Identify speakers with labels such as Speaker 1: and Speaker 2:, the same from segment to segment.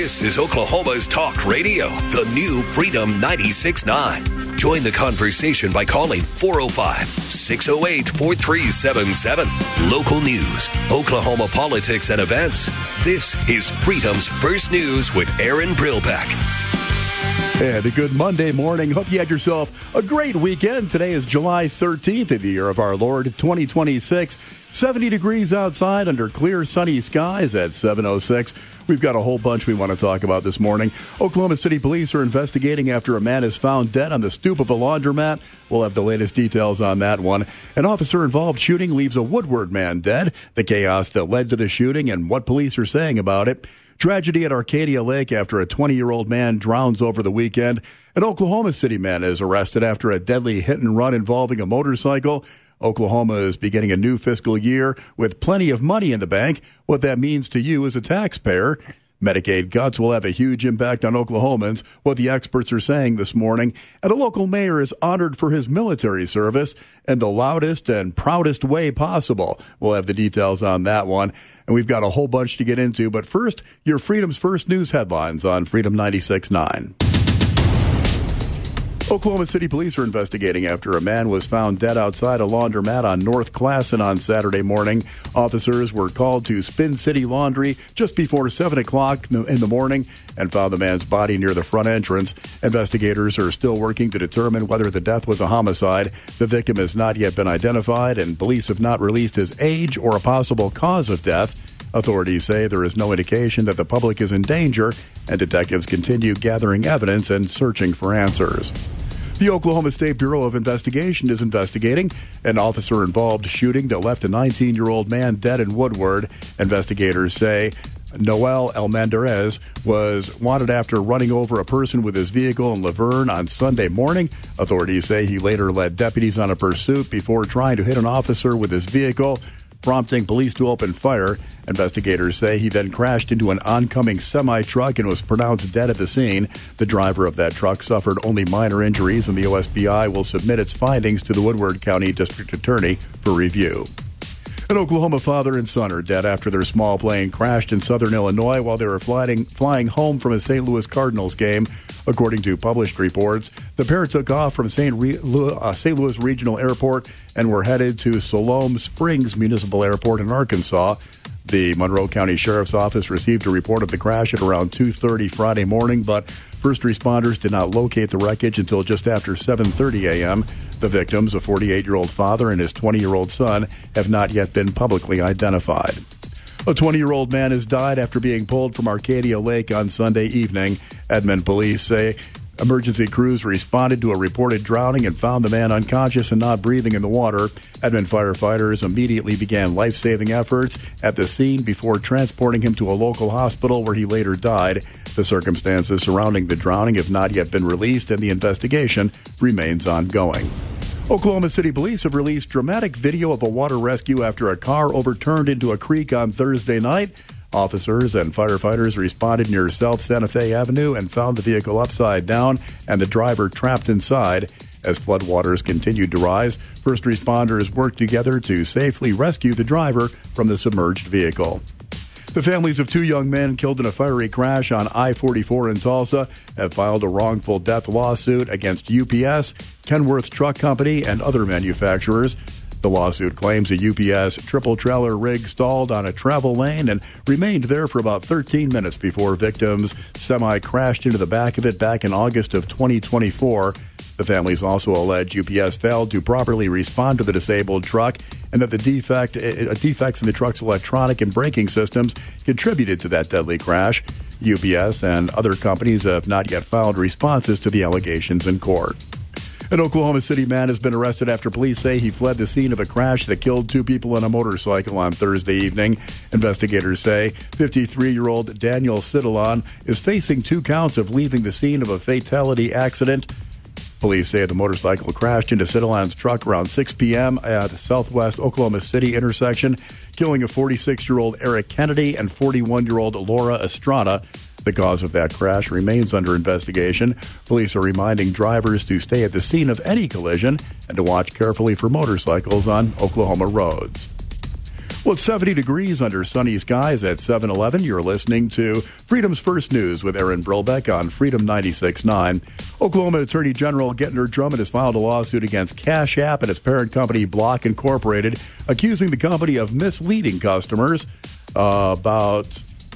Speaker 1: This is Oklahoma's Talk Radio, the new Freedom 96.9. Join the conversation by calling 405-608-4377. Local news, Oklahoma politics and events. This is Freedom's First News with Aaron Brilbeck.
Speaker 2: And a good Monday morning. Hope you had yourself a great weekend. Today is July 13th of the year of our Lord 2026. 70 degrees outside under clear sunny skies at 7:06. We've got a whole bunch we want to talk about this morning. Oklahoma City police are investigating after a man is found dead on the stoop of a laundromat. We'll have the latest details on that one. An officer-involved shooting leaves a Woodward man dead. The chaos that led to the shooting and what police are saying about it. Tragedy at Arcadia Lake after a 20-year-old man drowns over the weekend. An Oklahoma City man is arrested after a deadly hit-and-run involving a motorcycle. Oklahoma is beginning a new fiscal year with plenty of money in the bank. What that means to you as a taxpayer. Medicaid cuts will have a huge impact on Oklahomans, what the experts are saying this morning. And a local mayor is honored for his military service in the loudest and proudest way possible. We'll have the details on that one. And we've got a whole bunch to get into. But first, your Freedom's First News headlines on Freedom 96.9. Oklahoma City police are investigating after a man was found dead outside a laundromat on North Classen on Saturday morning. Officers were called to Spin City Laundry just before 7 o'clock in the morning and found the man's body near the front entrance. Investigators are still working to determine whether the death was a homicide. The victim has not yet been identified, and police have not released his age or a possible cause of death. Authorities say there is no indication that the public is in danger, and detectives continue gathering evidence and searching for answers. The Oklahoma State Bureau of Investigation is investigating an officer-involved shooting that left a 19-year-old man dead in Woodward. Investigators say Noel Almendarez was wanted after running over a person with his vehicle in Laverne on Sunday morning. Authorities say he later led deputies on a pursuit before trying to hit an officer with his vehicle, prompting police to open fire. Investigators say he then crashed into an oncoming semi-truck and was pronounced dead at the scene. The driver of that truck suffered only minor injuries, and the OSBI will submit its findings to the Woodward County District Attorney for review. An Oklahoma father and son are dead after their small plane crashed in southern Illinois while they were flying home from a St. Louis Cardinals game. According to published reports, the pair took off from St. Louis Regional Airport and were headed to Siloam Springs Municipal Airport in Arkansas. The Monroe County Sheriff's Office received a report of the crash at around 2:30 Friday morning, but first responders did not locate the wreckage until just after 7:30 a.m. The victims, a 48-year-old father and his 20-year-old son, have not yet been publicly identified. A 20-year-old man has died after being pulled from Arcadia Lake on Sunday evening. Edmond police say emergency crews responded to a reported drowning and found the man unconscious and not breathing in the water. Edmond firefighters immediately began life-saving efforts at the scene before transporting him to a local hospital where he later died. The circumstances surrounding the drowning have not yet been released, and the investigation remains ongoing. Oklahoma City police have released dramatic video of a water rescue after a car overturned into a creek on Thursday night. Officers and firefighters responded near South Santa Fe Avenue and found the vehicle upside down and the driver trapped inside. As floodwaters continued to rise, first responders worked together to safely rescue the driver from the submerged vehicle. The families of two young men killed in a fiery crash on I-44 in Tulsa have filed a wrongful death lawsuit against UPS, Kenworth Truck Company, and other manufacturers. The lawsuit claims a UPS triple-trailer rig stalled on a travel lane and remained there for about 13 minutes before victims' semi crashed into the back of it back in August of 2024. The families also allege UPS failed to properly respond to the disabled truck and that the defects in the truck's electronic and braking systems contributed to that deadly crash. UPS and other companies have not yet filed responses to the allegations in court. An Oklahoma City man has been arrested after police say he fled the scene of a crash that killed two people on a motorcycle on Thursday evening. Investigators say 53-year-old Daniel Sidalon is facing 2 counts of leaving the scene of a fatality accident. Police say the motorcycle crashed into Sidalon's truck around 6 p.m. at Southwest Oklahoma City intersection, killing a 46-year-old Eric Kennedy and 41-year-old Laura Estrada. The cause of that crash remains under investigation. Police are reminding drivers to stay at the scene of any collision and to watch carefully for motorcycles on Oklahoma roads. Well, it's 70 degrees under sunny skies at 7-Eleven. You're listening to Freedom's First News with Aaron Brilbeck on Freedom 96.9. Oklahoma Attorney General Gentner Drummond has filed a lawsuit against Cash App and its parent company Block Incorporated, accusing the company of misleading customers about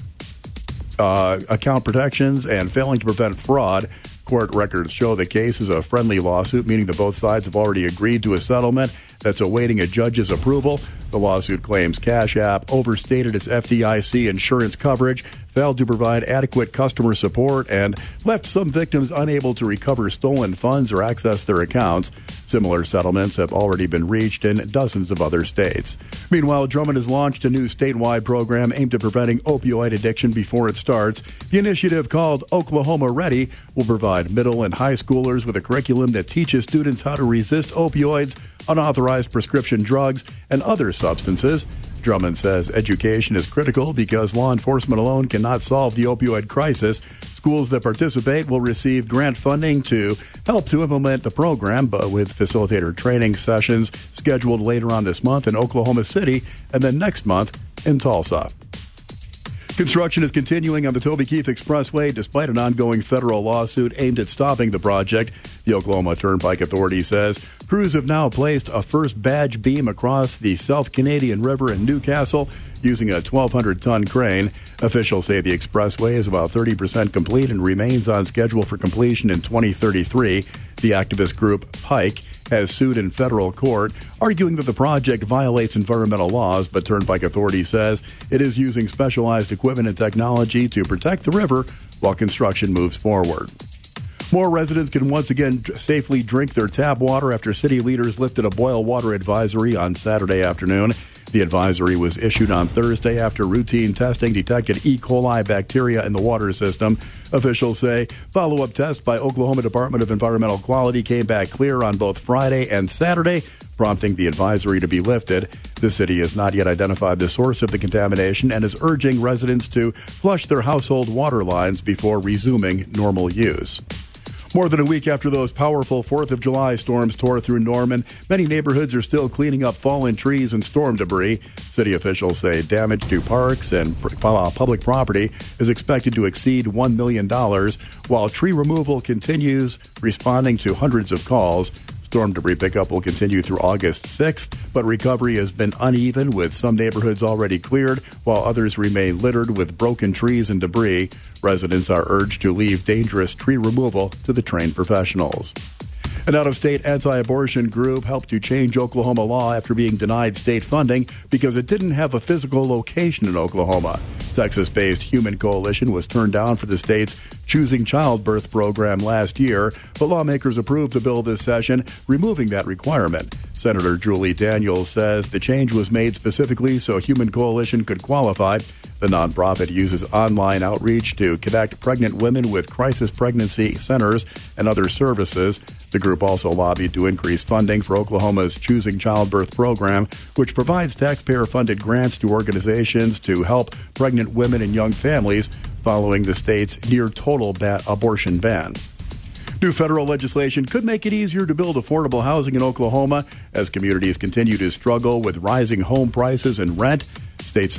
Speaker 2: account protections and failing to prevent fraud. Court records show the case is a friendly lawsuit, meaning that both sides have already agreed to a settlement that's awaiting a judge's approval. The lawsuit claims Cash App overstated its FDIC insurance coverage, failed to provide adequate customer support, and left some victims unable to recover stolen funds or access their accounts. Similar settlements have already been reached in dozens of other states. Meanwhile, Drummond has launched a new statewide program aimed at preventing opioid addiction before it starts. The initiative, called Oklahoma Ready, will provide middle and high schoolers with a curriculum that teaches students how to resist opioids, unauthorized prescription drugs, and other substances. Drummond says education is critical because law enforcement alone cannot solve the opioid crisis. Schools that participate will receive grant funding to help to implement the program, but with facilitator training sessions scheduled later on this month in Oklahoma City and then next month in Tulsa. Construction is continuing on the Toby Keith Expressway despite an ongoing federal lawsuit aimed at stopping the project. The Oklahoma Turnpike Authority says crews have now placed a first badge beam across the South Canadian River in Newcastle using a 1,200-ton crane. Officials say the expressway is about 30% complete and remains on schedule for completion in 2033. The activist group Pike has sued in federal court, arguing that the project violates environmental laws, but Turnpike Authority says it is using specialized equipment and technology to protect the river while construction moves forward. More residents can once again safely drink their tap water after city leaders lifted a boil water advisory on Saturday afternoon. The advisory was issued on Thursday after routine testing detected E. coli bacteria in the water system. Officials say follow-up tests by Oklahoma Department of Environmental Quality came back clear on both Friday and Saturday, prompting the advisory to be lifted. The city has not yet identified the source of the contamination and is urging residents to flush their household water lines before resuming normal use. More than a week after those powerful 4th of July storms tore through Norman, many neighborhoods are still cleaning up fallen trees and storm debris. City officials say damage to parks and public property is expected to exceed $1 million, while tree removal continues, responding to hundreds of calls. Storm debris pickup will continue through August 6th, but recovery has been uneven, with some neighborhoods already cleared, while others remain littered with broken trees and debris. Residents are urged to leave dangerous tree removal to the trained professionals. An out-of-state anti-abortion group helped to change Oklahoma law after being denied state funding because it didn't have a physical location in Oklahoma. Texas-based Human Coalition was turned down for the state's Choosing Childbirth program last year, but lawmakers approved the bill this session, removing that requirement. Senator Julie Daniels says the change was made specifically so Human Coalition could qualify. The nonprofit uses online outreach to connect pregnant women with crisis pregnancy centers and other services. The group also lobbied to increase funding for Oklahoma's Choosing Childbirth program, which provides taxpayer-funded grants to organizations to help pregnant women and young families following the state's near-total abortion ban. New federal legislation could make it easier to build affordable housing in Oklahoma as communities continue to struggle with rising home prices and rent. U.S.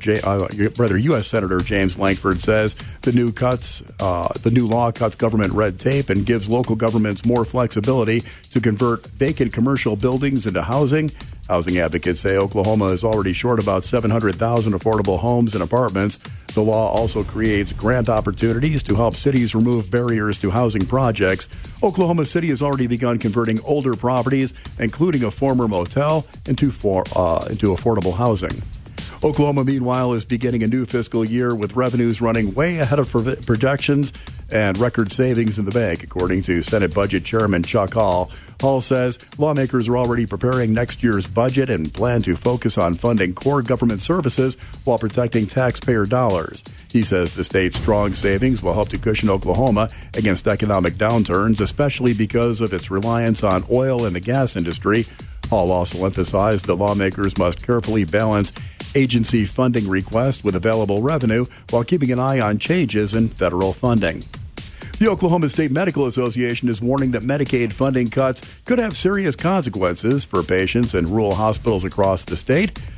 Speaker 2: Senator James Lankford says the new law cuts government red tape and gives local governments more flexibility to convert vacant commercial buildings into housing. Housing advocates say Oklahoma is already short about 700,000 affordable homes and apartments. The law also creates grant opportunities to help cities remove barriers to housing projects. Oklahoma City has already begun converting older properties, including a former motel, into affordable housing. Oklahoma, meanwhile, is beginning a new fiscal year with revenues running way ahead of projections and record savings in the bank, according to Senate Budget Chairman Chuck Hall. Hall says lawmakers are already preparing next year's budget and plan to focus on funding core government services while protecting taxpayer dollars. He says the state's strong savings will help to cushion Oklahoma against economic downturns, especially because of its reliance on oil and the gas industry. Hall also emphasized that lawmakers must carefully balance agency funding requests with available revenue while keeping an eye on changes in federal funding. The Oklahoma State Medical Association is warning that Medicaid funding cuts could have serious consequences for patients in rural hospitals across the state.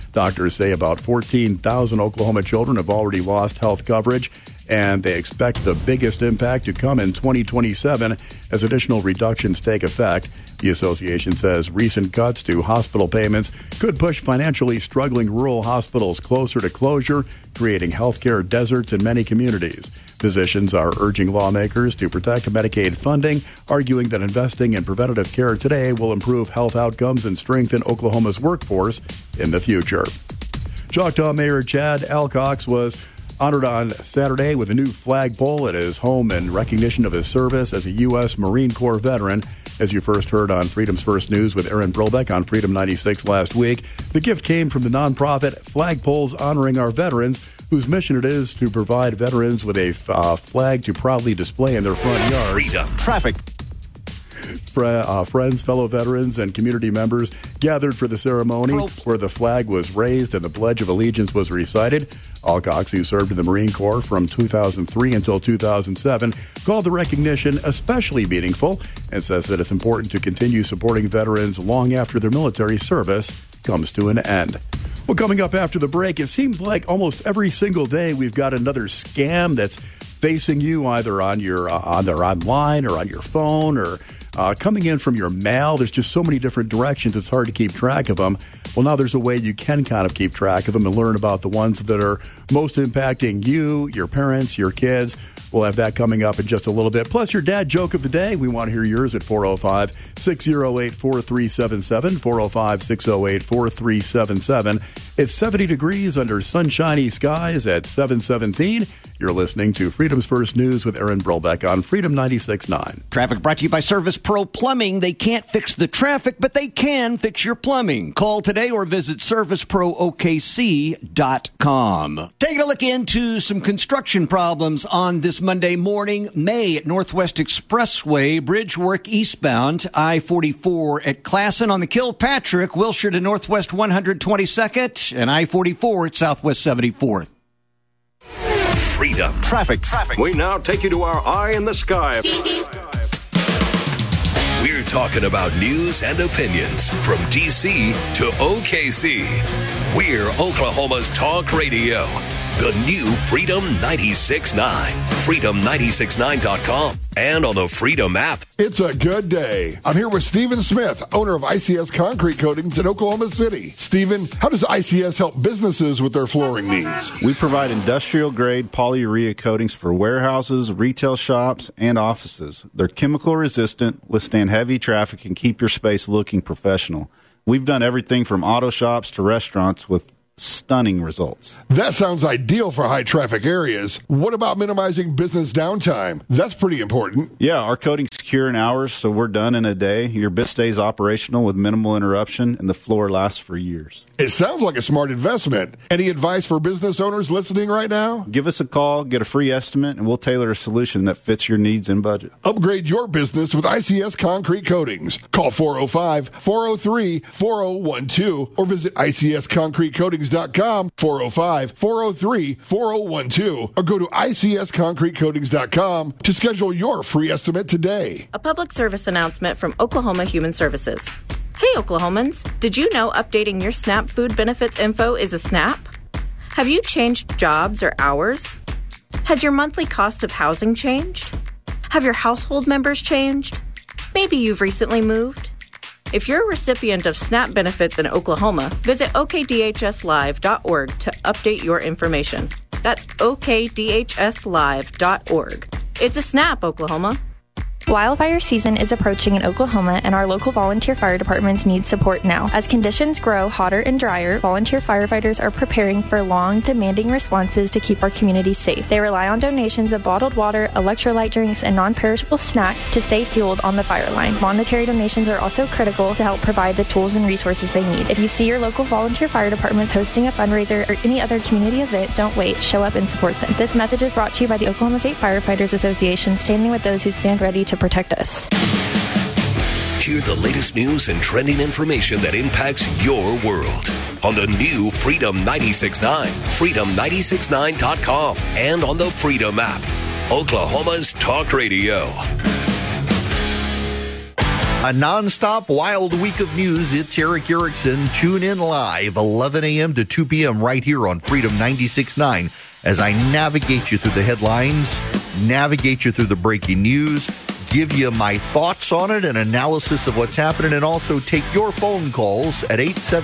Speaker 2: Doctors say about 14,000 Oklahoma children have already lost health coverage, and they expect the biggest impact to come in 2027 as additional reductions take effect. The association says recent cuts to hospital payments could push financially struggling rural hospitals closer to closure, creating healthcare deserts in many communities. Physicians are urging lawmakers to protect Medicaid funding, arguing that investing in preventative care today will improve health outcomes and strengthen Oklahoma's workforce in the future. Choctaw Mayor Chad Alcox was honored on Saturday with a new flagpole at his home in recognition of his service as a U.S. Marine Corps veteran. As you first heard on Freedom's First News with Aaron Brilbeck on Freedom 96 last week, the gift came from the nonprofit Flagpoles Honoring Our Veterans, whose mission it is to provide veterans with a flag to proudly display in their front yard.
Speaker 1: Freedom.
Speaker 3: Traffic.
Speaker 2: Friends, fellow veterans, and community members gathered for the ceremony where the flag was raised and the Pledge of Allegiance was recited. Alcox, who served in the Marine Corps from 2003 until 2007, called the recognition especially meaningful and says that it's important to continue supporting veterans long after their military service comes to an end. Well, coming up after the break, it seems like almost every single day we've got another scam that's facing you either on your either online or on your phone or coming in from your mail. There's just so many different directions, it's hard to keep track of them. Well, now there's a way you can kind of keep track of them and learn about the ones that are most impacting you, your parents, your kids. We'll have that coming up in just a little bit. Plus, your dad joke of the day. We want to hear yours at 405-608-4377, 405-608-4377. It's 70 degrees under sunshiny skies at 717. You're listening to Freedom's First News with Aaron Brilbeck on Freedom 96.9.
Speaker 3: Traffic brought to you by Service Pro Plumbing. They can't fix the traffic, but they can fix your plumbing. Call today or visit ServiceProOKC.com. Taking a look into some construction problems on this Monday morning. May at Northwest Expressway, bridge work eastbound, I-44 at Classen on the Kilpatrick, Wilshire to Northwest 122nd, and I-44 at Southwest 74th.
Speaker 1: Freedom.
Speaker 3: Traffic.
Speaker 4: We now take you to our eye in the sky.
Speaker 1: We're talking about news and opinions from D.C. to OKC. We're Oklahoma's talk radio. The new Freedom 96.9. Freedom969.com. And on the Freedom app.
Speaker 5: It's a good day. I'm here with Stephen Smith, owner of ICS Concrete Coatings in Oklahoma City. Stephen, how does ICS help businesses with their flooring needs?
Speaker 6: We provide industrial-grade polyurea coatings for warehouses, retail shops, and offices. They're chemical-resistant, withstand heavy traffic, and keep your space looking professional. We've done everything from auto shops to restaurants with stunning results.
Speaker 5: That sounds ideal for high-traffic areas. What about minimizing business downtime? That's pretty important.
Speaker 6: Yeah, our coatings secure in hours, so we're done in a day. Your business stays operational with minimal interruption, and the floor lasts for years.
Speaker 5: It sounds like a smart investment. Any advice for business owners listening right now?
Speaker 6: Give us a call, get a free estimate, and we'll tailor a solution that fits your needs and budget.
Speaker 5: Upgrade your business with ICS Concrete Coatings. Call 405-403-4012 or visit ICSConcreteCoatings.com, 405-403-4012, or go to ICSConcreteCoatings.com to schedule your free estimate today.
Speaker 7: A public service announcement from Oklahoma Human Services. Hey, Oklahomans, did you know updating your SNAP food benefits info is a SNAP? Have you changed jobs or hours? Has your monthly cost of housing changed? Have your household members changed? Maybe you've recently moved. If you're a recipient of SNAP benefits in Oklahoma, visit okdhslive.org to update your information. That's okdhslive.org. It's a SNAP, Oklahoma.
Speaker 8: Wildfire season is approaching in Oklahoma, and our local volunteer fire departments need support now. As conditions grow hotter and drier, volunteer firefighters are preparing for long, demanding responses to keep our communities safe. They rely on donations of bottled water, electrolyte drinks, and non-perishable snacks to stay fueled on the fire line. Monetary donations are also critical to help provide the tools and resources they need. If you see your local volunteer fire departments hosting a fundraiser or any other community event, don't wait. Show up and support them. This message is brought to you by the Oklahoma State Firefighters Association, standing with those who stand ready to protect us.
Speaker 1: Hear the latest news and trending information that impacts your world on the new Freedom 96.9, Freedom969.com, and on the Freedom app. Oklahoma's talk radio.
Speaker 9: A nonstop wild week of news. It's Eric Erickson. Tune in live 11 a.m. to 2 p.m. right here on Freedom 96.9 as I navigate you through the headlines, navigate you through the breaking news, give you my thoughts on it and analysis of what's happening, and also take your phone calls at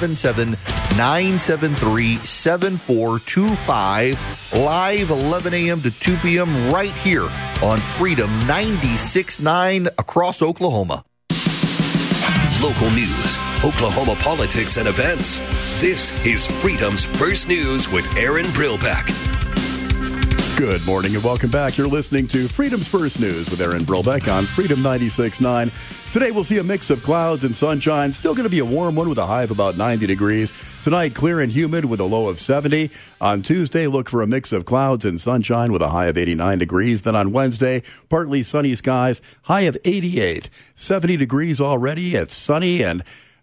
Speaker 9: 877-973-7425. Live 11 a.m. to 2 p.m. right here on Freedom 96.9 across Oklahoma.
Speaker 1: Local news, Oklahoma politics and events. This is Freedom's First News with Aaron Brilbeck.
Speaker 2: Good morning and welcome back. You're listening to Freedom's First News with Aaron Brilbeck on Freedom 96.9. Today we'll see a mix of clouds and sunshine. Still going to be a warm one with a high of about 90 degrees. Tonight, clear and humid with a low of 70. On Tuesday, look for a mix of clouds and sunshine with a high of 89 degrees. Then on Wednesday, partly sunny skies, high of 88. 70 degrees already. It's sunny and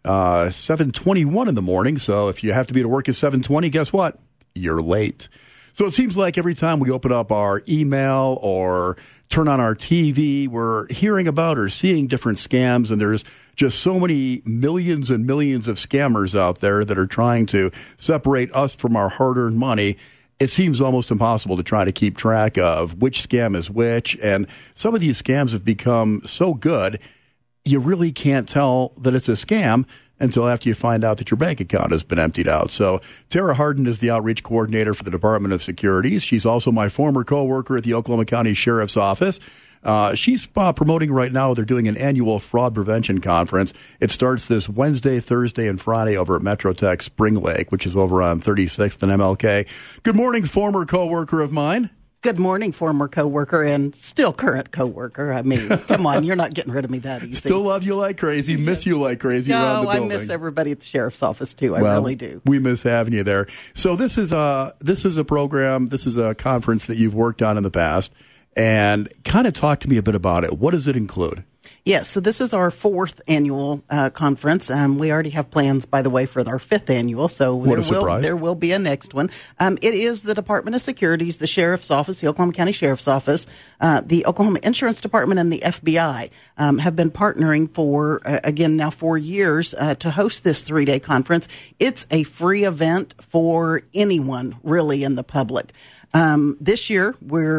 Speaker 2: 7:21 in the morning. So if you have to be to work at 7:20, guess what? You're late. So it seems like every time we open up our email or turn on our TV, we're hearing about or seeing different scams, and there's just so many millions and millions of scammers out there that are trying to separate us from our hard-earned money. It seems almost impossible to try to keep track of which scam is which, and some of these scams have become so good, you really can't tell that it's a scam until after you find out that your bank account has been emptied out. So Tara Harden is the outreach coordinator for the Department of Securities. She's also my former coworker at the Oklahoma County Sheriff's Office. She's promoting right now, they're doing an annual fraud prevention conference. It starts this Wednesday, Thursday, and Friday over at MetroTech Spring Lake, which is over on 36th and MLK. Good morning, former coworker of mine.
Speaker 10: Good morning, former coworker and still current coworker. I mean, come on, you're not getting rid of me that easy.
Speaker 2: Still love you like crazy, miss you like crazy around the building.
Speaker 10: I miss everybody at the sheriff's office too. I really do.
Speaker 2: We miss having you there. So this is a program, this is a conference that you've worked on in the past, and kind of talk to me a bit about it. What does it include?
Speaker 10: Yes, so this is our fourth annual conference. We already have plans, by the way, for our fifth annual, so there will be a next one. It is the Department of Securities, the Sheriff's Office, the Oklahoma County Sheriff's Office, the Oklahoma Insurance Department, and the FBI have been partnering for, again, now 4 years to host this 3-day conference. It's a free event for anyone, really, in the public. This year,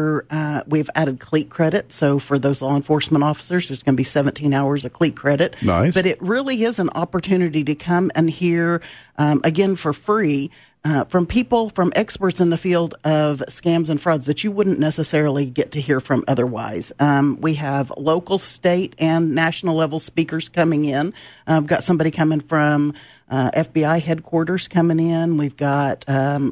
Speaker 10: we've added CLEAT credit. So for those law enforcement officers, there's going to be 17 hours of CLEAT credit.
Speaker 2: Nice.
Speaker 10: But it really is an opportunity to come and hear, again, for free, from people, from experts in the field of scams and frauds that you wouldn't necessarily get to hear from otherwise. We have local, state, and national level speakers coming in. I've got somebody coming from FBI headquarters coming in. We've got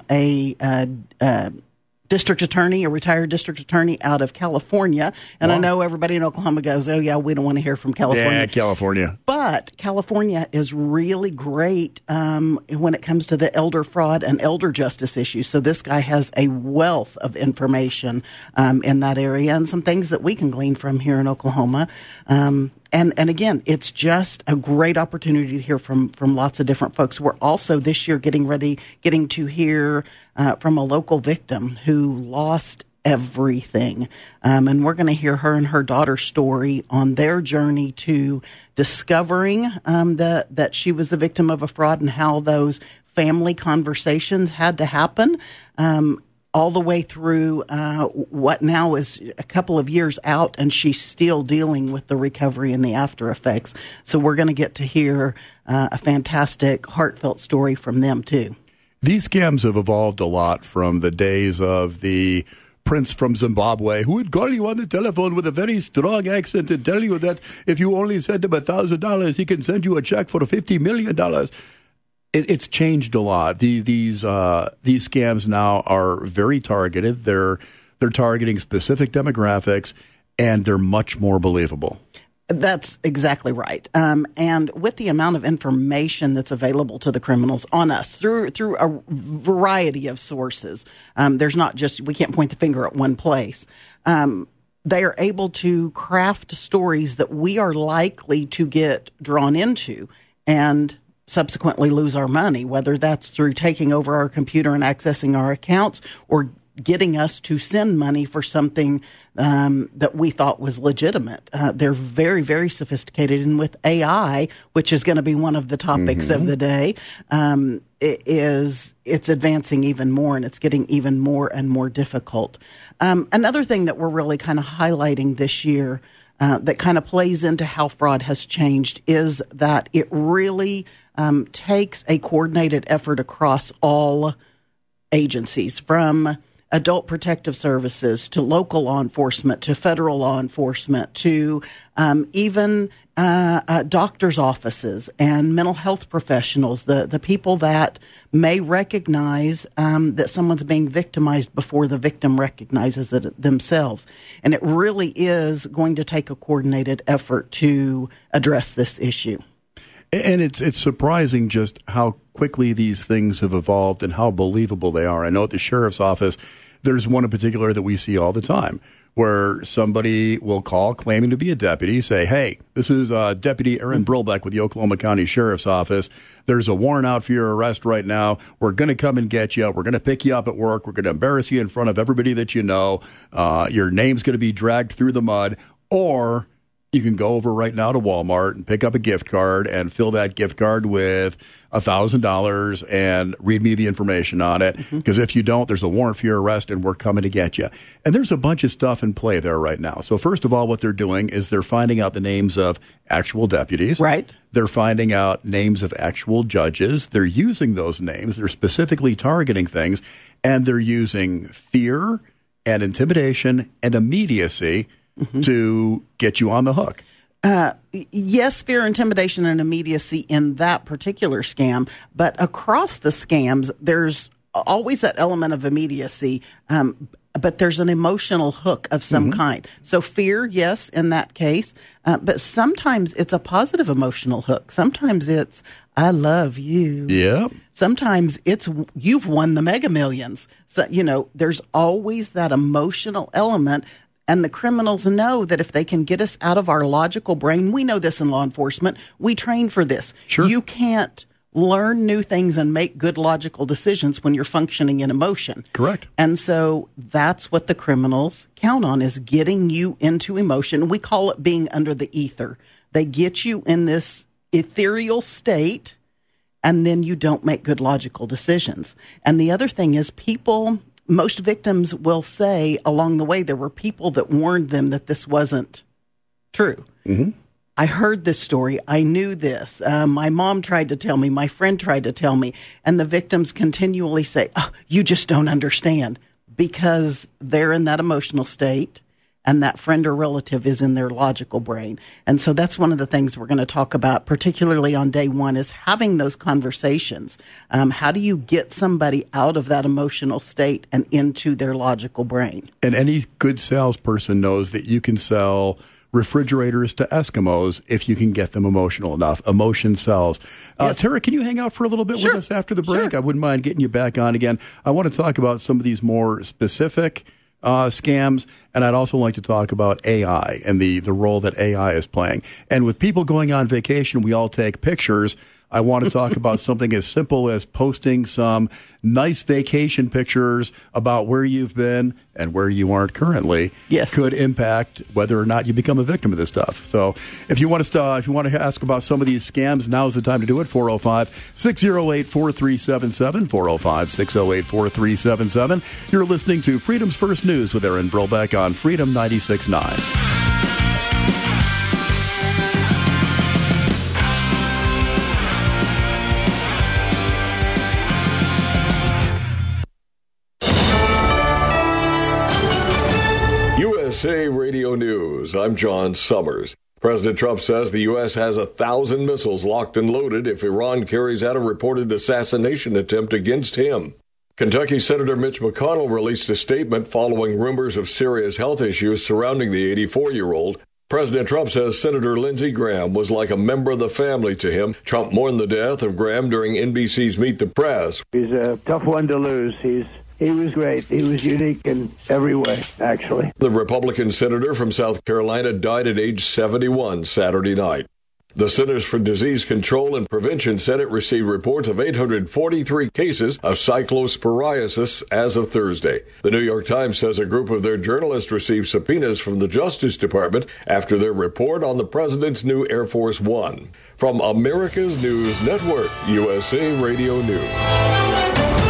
Speaker 10: a district attorney, a retired district attorney out of California. And I know everybody in Oklahoma goes, oh, yeah, we don't want to hear from California.
Speaker 2: Yeah, California.
Speaker 10: But California is really great when it comes to the elder fraud and elder justice issues. So this guy has a wealth of information in that area and some things that we can glean from here in Oklahoma. And again, it's just a great opportunity to hear from lots of different folks. We're also this year getting to hear from a local victim who lost everything. And we're going to hear her and her daughter's story on their journey to discovering that she was the victim of a fraud and how those family conversations had to happen. All the way through what now is a couple of years out, and she's still dealing with the recovery and the after effects. So we're going to get to hear a fantastic, heartfelt story from them, too.
Speaker 2: These scams have evolved a lot from the days of the prince from Zimbabwe who would call you on the telephone with a very strong accent and tell you that if you only send him $1,000, he can send you a check for $50 million. It's changed a lot. These scams now are very targeted. They're targeting specific demographics, and they're much more believable.
Speaker 10: That's exactly right. And with the amount of information that's available to the criminals on us through a variety of sources, there's not just, we can't point the finger at one place. They are able to craft stories that we are likely to get drawn into and subsequently lose our money, whether that's through taking over our computer and accessing our accounts or getting us to send money for something that we thought was legitimate. They're very, very sophisticated. And with AI, which is going to be one of the topics of the day, it's advancing even more, and it's getting even more and more difficult. Another thing that we're really kind of highlighting this year that kind of plays into how fraud has changed is that it really takes a coordinated effort across all agencies, from adult protective services to local law enforcement to federal law enforcement to even doctors' offices and mental health professionals, the people that may recognize that someone's being victimized before the victim recognizes it themselves. And it really is going to take a coordinated effort to address this issue.
Speaker 2: And it's surprising just how quickly these things have evolved and how believable they are. I know at the sheriff's office, there's one in particular that we see all the time where somebody will call claiming to be a deputy, say, hey, this is Deputy Aaron Brillbeck with the Oklahoma County Sheriff's Office. There's a warrant out for your arrest right now. We're going to come and get you. We're going to pick you up at work. We're going to embarrass you in front of everybody that you know. Your name's going to be dragged through the mud. Or you can go over right now to Walmart and pick up a gift card and fill that gift card with $1,000 and read me the information on it. Because if you don't, there's a warrant for your arrest and we're coming to get you. And there's a bunch of stuff in play there right now. So first of all, what they're doing is they're finding out the names of actual deputies.
Speaker 10: Right.
Speaker 2: They're finding out names of actual judges. They're using those names. They're specifically targeting things. And they're using fear and intimidation and immediacy to get you on the hook.
Speaker 10: Yes, fear, intimidation, and immediacy in that particular scam, but across the scams, there's always that element of immediacy, but there's an emotional hook of some kind. So fear, yes, in that case, but sometimes it's a positive emotional hook. Sometimes it's, I love you.
Speaker 2: Yeah.
Speaker 10: Sometimes it's, you've won the Mega Millions. So, there's always that emotional element. And the criminals know that if they can get us out of our logical brain, we know this in law enforcement, we train for this.
Speaker 2: Sure.
Speaker 10: You can't learn new things and make good logical decisions when you're functioning in emotion.
Speaker 2: Correct.
Speaker 10: And so that's what the criminals count on, is getting you into emotion. We call it being under the ether. They get you in this ethereal state, and then you don't make good logical decisions. And the other thing is most victims will say along the way there were people that warned them that this wasn't true. I heard this story. I knew this. My mom tried to tell me. My friend tried to tell me. And the victims continually say, oh, you just don't understand, because they're in that emotional state and that friend or relative is in their logical brain. And so that's one of the things we're going to talk about, particularly on day one, is having those conversations. How do you get somebody out of that emotional state and into their logical brain?
Speaker 2: And any good salesperson knows that you can sell refrigerators to Eskimos if you can get them emotional enough. Emotion sells.
Speaker 10: Yes.
Speaker 2: Tara, can you hang out for a little bit with us after the break?
Speaker 10: Sure.
Speaker 2: I wouldn't mind getting you back on again. I want to talk about some of these more specific scams, and I'd also like to talk about AI and the role that AI is playing. And with people going on vacation, we all take pictures. I want to talk about something as simple as posting some nice vacation pictures about where you've been and where you aren't currently.
Speaker 10: Yes.
Speaker 2: Could impact whether or not you become a victim of this stuff. So if you want to ask about some of these scams, now's the time to do it. 405-608-4377, 405-608-4377. You're listening to Freedom's First News with Aaron Brillbeck on Freedom 96.9.
Speaker 4: USA Radio News. I'm John Summers. President Trump says the U.S. has 1,000 missiles locked and loaded if Iran carries out a reported assassination attempt against him. Kentucky Senator Mitch McConnell released a statement following rumors of serious health issues surrounding the 84-year-old. President Trump says Senator Lindsey Graham was like a member of the family to him. Trump mourned the death of Graham during NBC's Meet the Press.
Speaker 11: He's a tough one to lose. He was great. He was unique in every way, actually.
Speaker 4: The Republican senator from South Carolina died at age 71 Saturday night. The Centers for Disease Control and Prevention said it received reports of 843 cases of cyclosporiasis as of Thursday. The New York Times says a group of their journalists received subpoenas from the Justice Department after their report on the president's new Air Force One. From America's News Network, USA Radio News.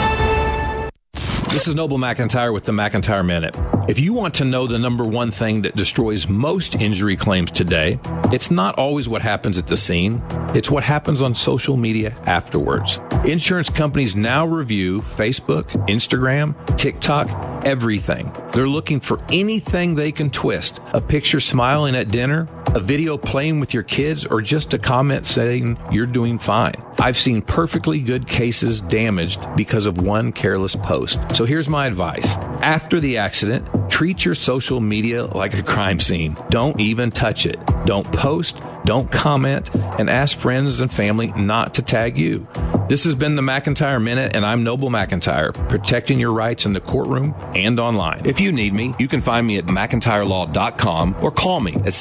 Speaker 12: This is Noble McIntyre with the McIntyre Minute. If you want to know the number one thing that destroys most injury claims today, it's not always what happens at the scene. It's what happens on social media afterwards. Insurance companies now review Facebook, Instagram, TikTok, everything. They're looking for anything they can twist. A picture smiling at dinner, a video playing with your kids, or just a comment saying you're doing fine. I've seen perfectly good cases damaged because of one careless post. So here's my advice. After the accident, treat your social media like a crime scene. Don't even touch it. Don't post, don't comment, and ask friends and family not to tag you. This has been the McIntyre Minute, and I'm Noble McIntyre, protecting your rights in the courtroom and online. If you need me, you can find me at McIntyreLaw.com or call me at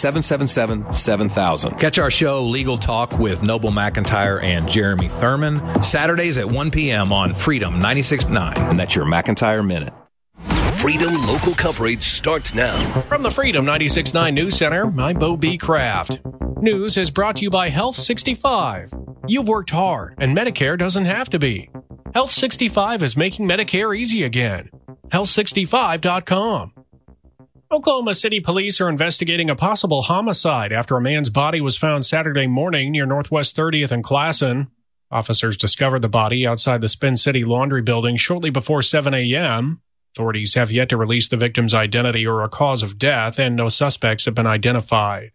Speaker 12: 777-7000. Catch our show, Legal Talk with Noble McIntyre and Jeremy Thurman, Saturdays at 1 p.m. on Freedom 96.9, and that's your McIntyre Minute.
Speaker 1: Freedom local coverage starts now.
Speaker 13: From the Freedom 96.9 News Center, I'm Bo B. Kraft. News is brought to you by Health 65. You've worked hard, and Medicare doesn't have to be. Health 65 is making Medicare easy again. Health65.com. Oklahoma City police are investigating a possible homicide after a man's body was found Saturday morning near Northwest 30th and Classen. Officers discovered the body outside the Spin City Laundry building shortly before 7 a.m. Authorities have yet to release the victim's identity or a cause of death, and no suspects have been identified.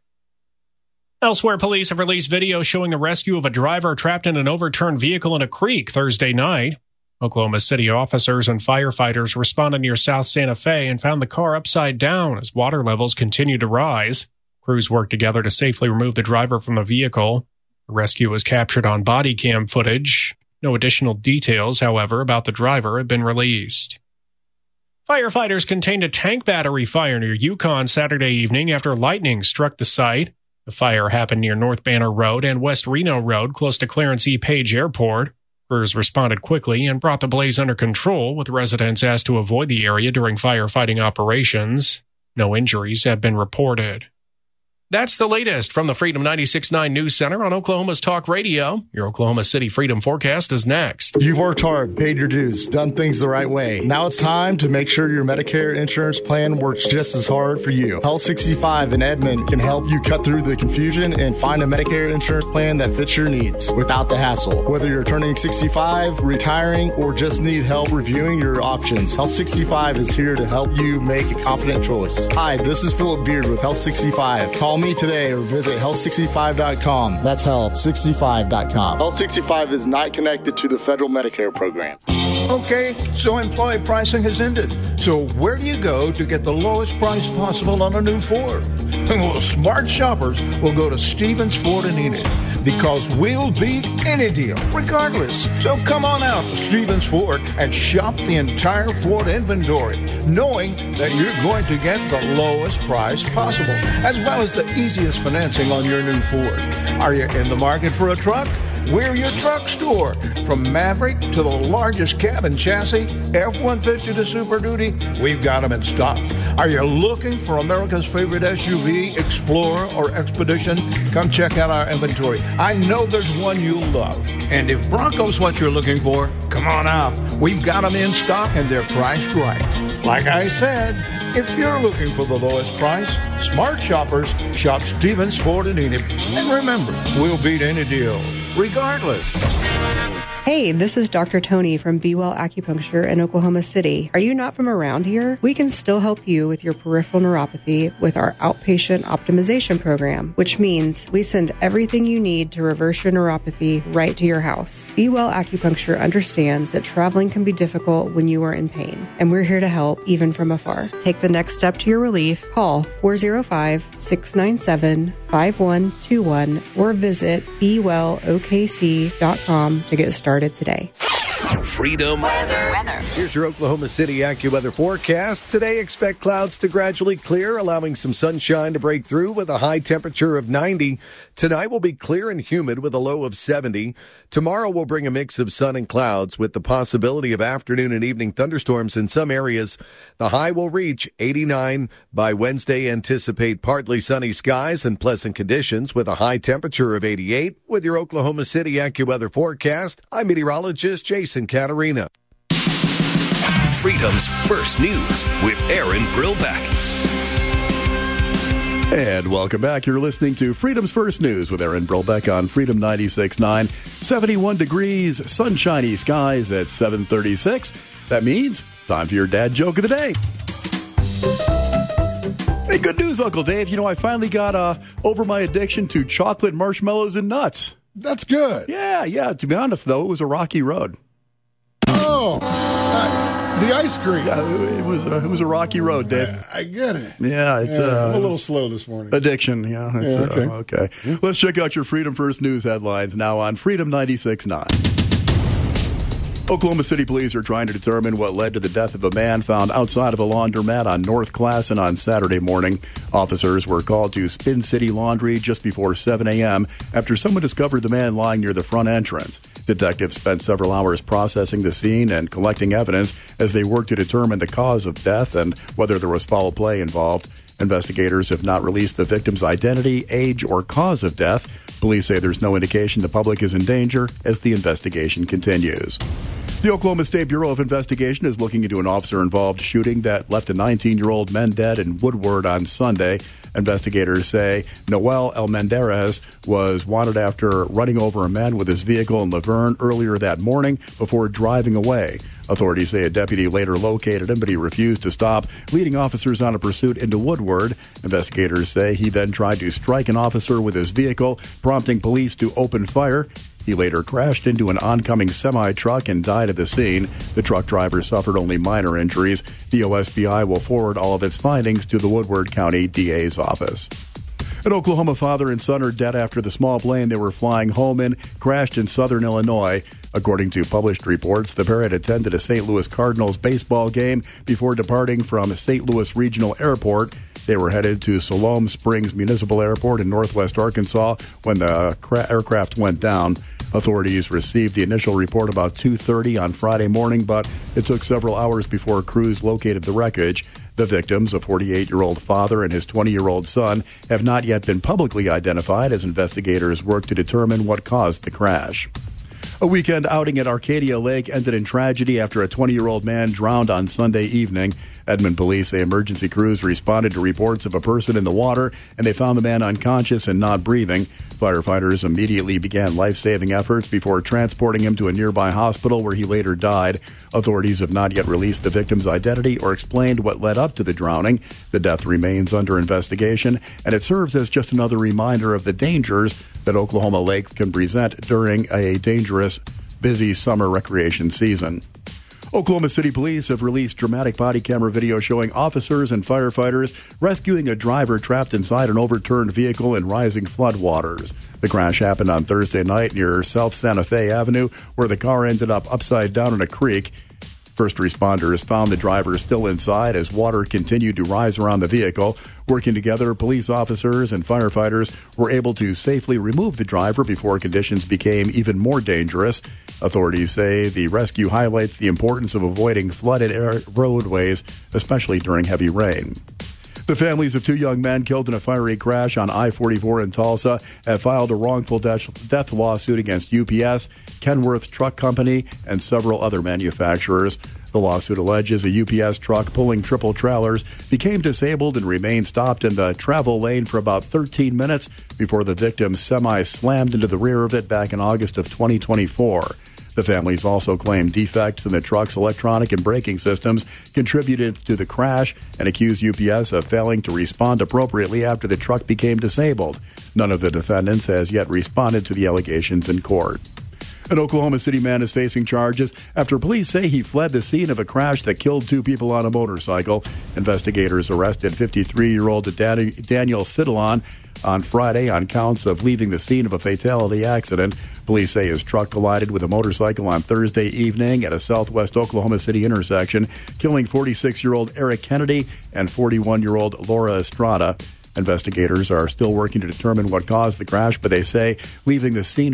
Speaker 13: Elsewhere, police have released video showing the rescue of a driver trapped in an overturned vehicle in a creek Thursday night. Oklahoma City officers and firefighters responded near South Santa Fe and found the car upside down as water levels continued to rise. Crews worked together to safely remove the driver from the vehicle. The rescue was captured on body cam footage. No additional details, however, about the driver have been released. Firefighters contained a tank battery fire near Yukon Saturday evening after lightning struck the site. The fire happened near North Banner Road and West Reno Road, close to Clarence E. Page Airport. Crews responded quickly and brought the blaze under control, with residents asked to avoid the area during firefighting operations. No injuries have been reported. That's the latest from the Freedom 96.9 News Center on Oklahoma's Talk Radio. Your Oklahoma City Freedom Forecast is next.
Speaker 14: You've worked hard, paid your dues, done things the right way. Now it's time to make sure your Medicare insurance plan works just as hard for you. Health 65 in Edmond can help you cut through the confusion and find a Medicare insurance plan that fits your needs without the hassle. Whether you're turning 65, retiring, or just need help reviewing your options, Health 65 is here to help you make a confident choice. Hi, this is Philip Beard with Health 65. Call me today or visit health65.com. That's health65.com.
Speaker 15: Health 65 is not connected to the federal Medicare program.
Speaker 16: Okay, so employee pricing has ended. So where do you go to get the lowest price possible on a new Ford? Well, smart shoppers will go to Stevens Ford in Enid because we'll beat any deal, regardless. So come on out to Stevens Ford and shop the entire Ford inventory, knowing that you're going to get the lowest price possible, as well as the easiest financing on your new Ford. Are you in the market for a truck? We're your truck store. From Maverick to the largest cab and chassis, F-150 to Super Duty, we've got them in stock. Are you looking for America's favorite SUV, Explorer, or Expedition? Come check out our inventory. I know there's one you'll love. And if Bronco's what you're looking for, come on out. We've got them in stock and they're priced right. Like I said, if you're looking for the lowest price, smart shoppers shop Stevens Ford in Enid. And remember, we'll beat any deal, regardless.
Speaker 17: Hey, this is Dr. Tony from Be Well Acupuncture in Oklahoma City. Are you not from around here? We can still help you with your peripheral neuropathy with our outpatient optimization program, which means we send everything you need to reverse your neuropathy right to your house. Be Well Acupuncture understands that traveling can be difficult when you are in pain, and we're here to help even from afar. Take the next step to your relief. Call 405-697-5121 or visit BeWellOKC.com to get started today.
Speaker 1: Freedom
Speaker 18: Weather. Here's your Oklahoma City AccuWeather forecast. Today, expect clouds to gradually clear, allowing some sunshine to break through with a high temperature of 90. Tonight will be clear and humid with a low of 70. Tomorrow will bring a mix of sun and clouds with the possibility of afternoon and evening thunderstorms in some areas. The high will reach 89. By Wednesday, anticipate partly sunny skies and pleasant conditions with a high temperature of 88. With your Oklahoma City AccuWeather forecast, I'm meteorologist Jason Caterina.
Speaker 1: Freedom's First News with Aaron Brillbeck.
Speaker 2: And welcome back. You're listening to Freedom's First News with Aaron Brillbeck on Freedom 96.9. 71 degrees, sunshiny skies at 7:36. That means time for your dad joke of the day. Hey, good news, Uncle Dave. You know, I finally got over my addiction to chocolate marshmallows and nuts.
Speaker 5: That's good.
Speaker 2: Yeah. To be honest, though, it was a rocky road.
Speaker 5: Oh, the ice cream.
Speaker 2: Yeah, it was a rocky road, Dave.
Speaker 5: I get it.
Speaker 2: Yeah, it's
Speaker 5: I'm a little slow this morning.
Speaker 2: Addiction, yeah. Okay. Let's check out your Freedom First News headlines now on Freedom 96.9. Oklahoma City police are trying to determine what led to the death of a man found outside of a laundromat on North Classen on Saturday morning. Officers were called to Spin City Laundry just before 7 a.m. after someone discovered the man lying near the front entrance. Detectives spent several hours processing the scene and collecting evidence as they worked to determine the cause of death and whether there was foul play involved. Investigators have not released the victim's identity, age, or cause of death. Police say there's no indication the public is in danger as the investigation continues. The Oklahoma State Bureau of Investigation is looking into an officer-involved shooting that left a 19-year-old man dead in Woodward on Sunday. Investigators say Noel Almendarez was wanted after running over a man with his vehicle in Laverne earlier that morning before driving away. Authorities say a deputy later located him, but he refused to stop, leading officers on a pursuit into Woodward. Investigators say he then tried to strike an officer with his vehicle, prompting police to open fire. He later crashed into an oncoming semi-truck and died at the scene. The truck driver suffered only minor injuries. The OSBI will forward all of its findings to the Woodward County DA's office. An Oklahoma father and son are dead after the small plane they were flying home in crashed in southern Illinois. According to published reports, the pair had attended a St. Louis Cardinals baseball game before departing from St. Louis Regional Airport. They were headed to Siloam Springs Municipal Airport in northwest Arkansas when the aircraft went down. Authorities received the initial report about 2:30 on Friday morning, but it took several hours before crews located the wreckage. The victims, a 48-year-old father and his 20-year-old son, have not yet been publicly identified as investigators work to determine what caused the crash. A weekend outing at Arcadia Lake ended in tragedy after a 20-year-old man drowned on Sunday evening. Edmond police say emergency crews responded to reports of a person in the water, and they found the man unconscious and not breathing. Firefighters immediately began life-saving efforts before transporting him to a nearby hospital where he later died. Authorities have not yet released the victim's identity or explained what led up to the drowning. The death remains under investigation, and it serves as just another reminder of the dangers that Oklahoma lakes can present during a dangerous, busy summer recreation season. Oklahoma City police have released dramatic body camera video showing officers and firefighters rescuing a driver trapped inside an overturned vehicle in rising floodwaters. The crash happened on Thursday night near South Santa Fe Avenue, where the car ended up upside down in a creek. First responders found the driver still inside as water continued to rise around the vehicle. Working together, police officers and firefighters were able to safely remove the driver before conditions became even more dangerous. Authorities say the rescue highlights the importance of avoiding flooded roadways, especially during heavy rain. The families of two young men killed in a fiery crash on I-44 in Tulsa have filed a wrongful death lawsuit against UPS, Kenworth Truck Company, and several other manufacturers. The lawsuit alleges a UPS truck pulling triple trailers became disabled and remained stopped in the travel lane for about 13 minutes before the victim semi-slammed into the rear of it back in August of 2024. The families also claim defects in the truck's electronic and braking systems contributed to the crash and accuse UPS of failing to respond appropriately after the truck became disabled. None of the defendants has yet responded to the allegations in court. An Oklahoma City man is facing charges after police say he fled the scene of a crash that killed two people on a motorcycle. Investigators arrested 53-year-old Daniel Sidalon on Friday on counts of leaving the scene of a fatality accident. Police say his truck collided with a motorcycle on Thursday evening at a southwest Oklahoma City intersection, killing 46-year-old Eric Kennedy and 41-year-old Laura Estrada. Investigators are still working to determine what caused the crash, but they say leaving the scene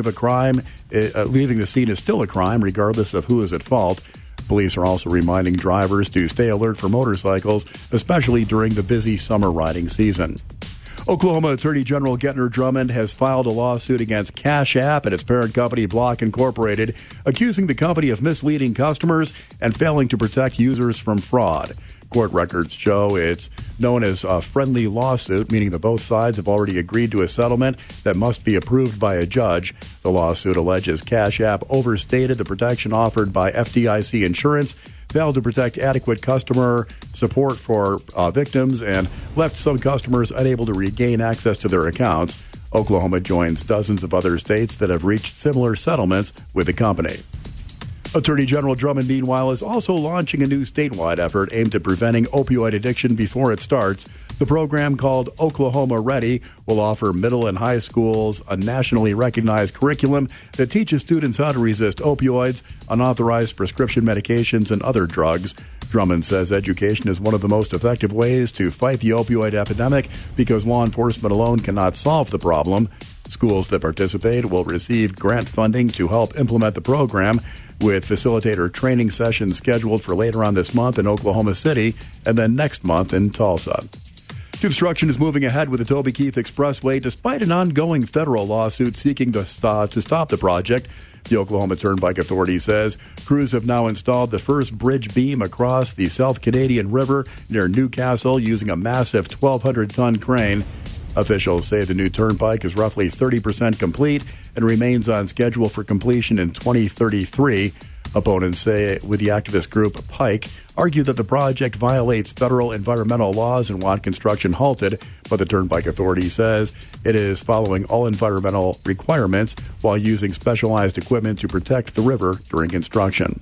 Speaker 2: is still a crime, regardless of who is at fault. Police are also reminding drivers to stay alert for motorcycles, especially during the busy summer riding season. Oklahoma Attorney General Gettner Drummond has filed a lawsuit against Cash App and its parent company Block Incorporated, accusing the company of misleading customers and failing to protect users from fraud. Court records show it's known as a friendly lawsuit, meaning that both sides have already agreed to a settlement that must be approved by a judge. The lawsuit alleges Cash App overstated the protection offered by FDIC insurance, failed to protect adequate customer support for victims, and left some customers unable to regain access to their accounts. Oklahoma joins dozens of other states that have reached similar settlements with the company. Attorney General Drummond, meanwhile, is also launching a new statewide effort aimed at preventing opioid addiction before it starts. The program, called Oklahoma Ready, will offer middle and high schools a nationally recognized curriculum that teaches students how to resist opioids, unauthorized prescription medications, and other drugs. Drummond says education is one of the most effective ways to fight the opioid epidemic because law enforcement alone cannot solve the problem. Schools that participate will receive grant funding to help implement the program, with facilitator training sessions scheduled for later on this month in Oklahoma City and then next month in Tulsa. Construction is moving ahead with the Toby Keith Expressway despite an ongoing federal lawsuit seeking to stop the project. The Oklahoma Turnpike Authority says crews have now installed the first bridge beam across the South Canadian River near Newcastle using a massive 1,200-ton crane. Officials say the new turnpike is roughly 30% complete and remains on schedule for completion in 2033. Opponents say with the activist group Pike argue that the project violates federal environmental laws and want construction halted, but the Turnpike Authority says it is following all environmental requirements while using specialized equipment to protect the river during construction.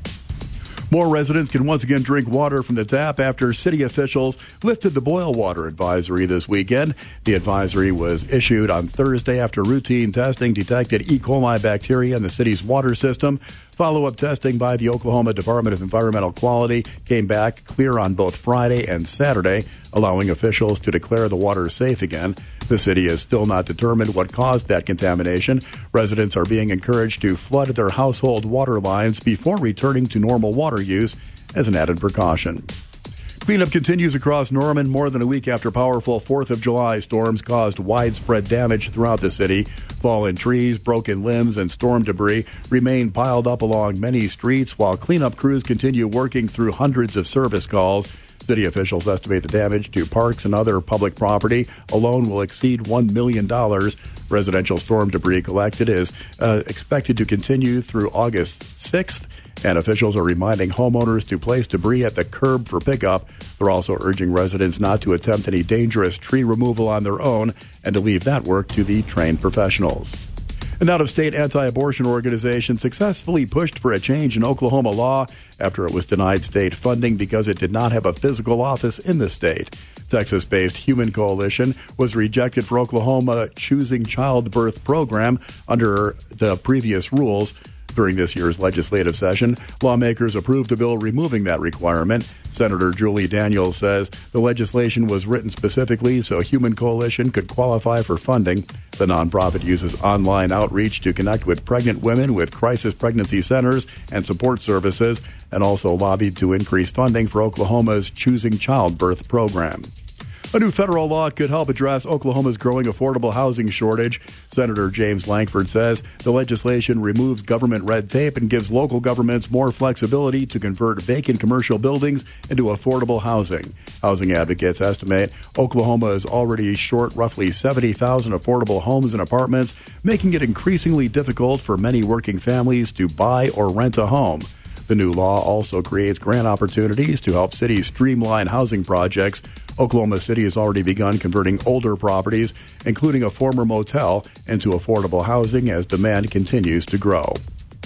Speaker 2: More residents can once again drink water from the tap after city officials lifted the boil water advisory this weekend. The advisory was issued on Thursday after routine testing detected E. coli bacteria in the city's water system. Follow-up testing by the Oklahoma Department of Environmental Quality came back clear on both Friday and Saturday, allowing officials to declare the water safe again. The city has still not determined what caused that contamination. Residents are being encouraged to flood their household water lines before returning to normal water use as an added precaution. Cleanup continues across Norman more than a week after powerful 4th of July storms caused widespread damage throughout the city. Fallen trees, broken limbs, and storm debris remain piled up along many streets while cleanup crews continue working through hundreds of service calls. City officials estimate the damage to parks and other public property alone will exceed $1 million. Residential storm debris collected is expected to continue through August 6th, and officials are reminding homeowners to place debris at the curb for pickup. They're also urging residents not to attempt any dangerous tree removal on their own and to leave that work to the trained professionals. An out-of-state anti-abortion organization successfully pushed for a change in Oklahoma law after it was denied state funding because it did not have a physical office in the state. Texas-based Human Coalition was rejected for Oklahoma choosing childbirth program under the previous rules. During this year's legislative session, lawmakers approved a bill removing that requirement. Senator Julie Daniels says the legislation was written specifically so Human Coalition could qualify for funding. The nonprofit uses online outreach to connect with pregnant women with crisis pregnancy centers and support services, and also lobbied to increase funding for Oklahoma's Choosing Childbirth program. A new federal law could help address Oklahoma's growing affordable housing shortage. Senator James Lankford says the legislation removes government red tape and gives local governments more flexibility to convert vacant commercial buildings into affordable housing. Housing advocates estimate Oklahoma is already short roughly 70,000 affordable homes and apartments, making it increasingly difficult for many working families to buy or rent a home. The new law also creates grant opportunities to help cities streamline housing projects. Oklahoma City has already begun converting older properties, including a former motel, into affordable housing as demand continues to grow.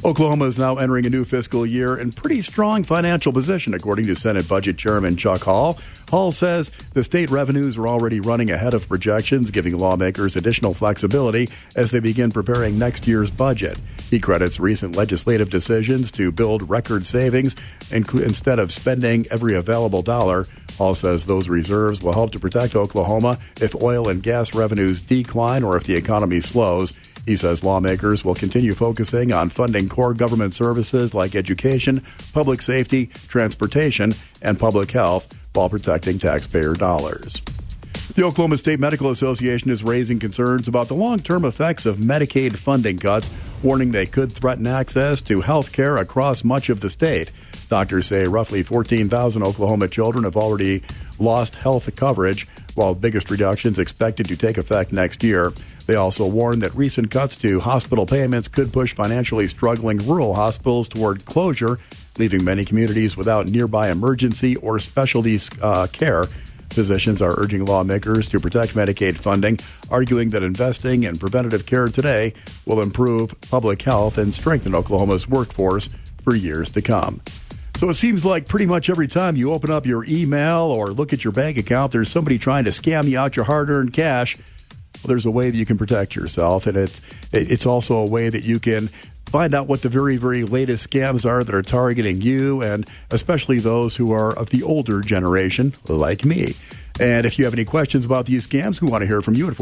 Speaker 2: Oklahoma is now entering a new fiscal year in pretty strong financial position, according to Senate Budget Chairman Chuck Hall. Hall says the state revenues are already running ahead of projections, giving lawmakers additional flexibility as they begin preparing next year's budget. He credits recent legislative decisions to build record savings instead of spending every available dollar. Hall says those reserves will help to protect Oklahoma if oil and gas revenues decline or if the economy slows. He says lawmakers will continue focusing on funding core government services like education, public safety, transportation, and public health while protecting taxpayer dollars. The Oklahoma State Medical Association is raising concerns about the long-term effects of Medicaid funding cuts, warning they could threaten access to health care across much of the state. Doctors say roughly 14,000 Oklahoma children have already lost health coverage, while biggest reductions expected to take effect next year. They also warn that recent cuts to hospital payments could push financially struggling rural hospitals toward closure, leaving many communities without nearby emergency or specialty care. Physicians are urging lawmakers to protect Medicaid funding, arguing that investing in preventative care today will improve public health and strengthen Oklahoma's workforce for years to come. So it seems like pretty much every time you open up your email or look at your bank account, there's somebody trying to scam you out your hard-earned cash. Well, there's a way that you can protect yourself, and it's also a way that you can find out what the very, very latest scams are that are targeting you, and especially those who are of the older generation, like me. And if you have any questions about these scams, we want to hear from you at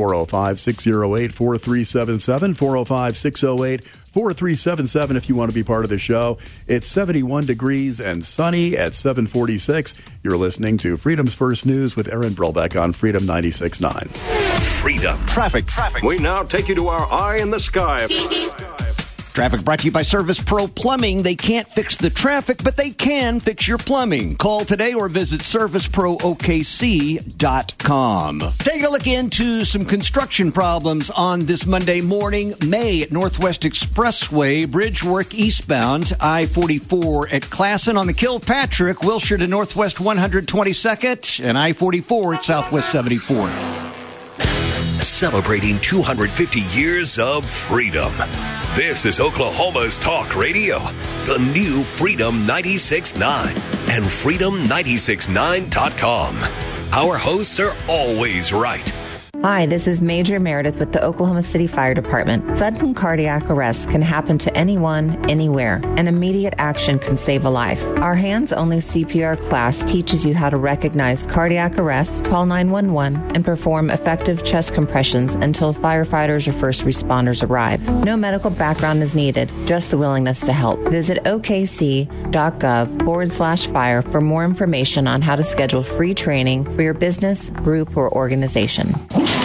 Speaker 2: 405-608-4377, 405-608-4377 if you want to be part of the show. It's 71 degrees and sunny at 746. You're listening to Freedom's First News with Aaron Brillbeck on Freedom 96.9.
Speaker 1: Freedom. Traffic.
Speaker 19: We now take you to our eye in the sky.
Speaker 3: Traffic brought to you by Service Pro Plumbing. They can't fix the traffic, but they can fix your plumbing. Call today or visit ServiceProOKC.com. Taking a look into some construction problems on this Monday morning. May at Northwest Expressway, bridge work eastbound, I-44 at Classen on the Kilpatrick, Wilshire to Northwest 122nd, and I-44 at Southwest 74th.
Speaker 1: Celebrating 250 years of freedom. This is Oklahoma's Talk Radio, the new Freedom 96.9 and Freedom969.com. Our hosts are always right.
Speaker 20: Hi, this is Major Meredith with the Oklahoma City Fire Department. Sudden cardiac arrest can happen to anyone, anywhere, and immediate action can save a life. Our hands-only CPR class teaches you how to recognize cardiac arrest, call 911, and perform effective chest compressions until firefighters or first responders arrive. No medical background is needed, just the willingness to help. Visit okc.gov/fire for more information on how to schedule free training for your business, group, or organization.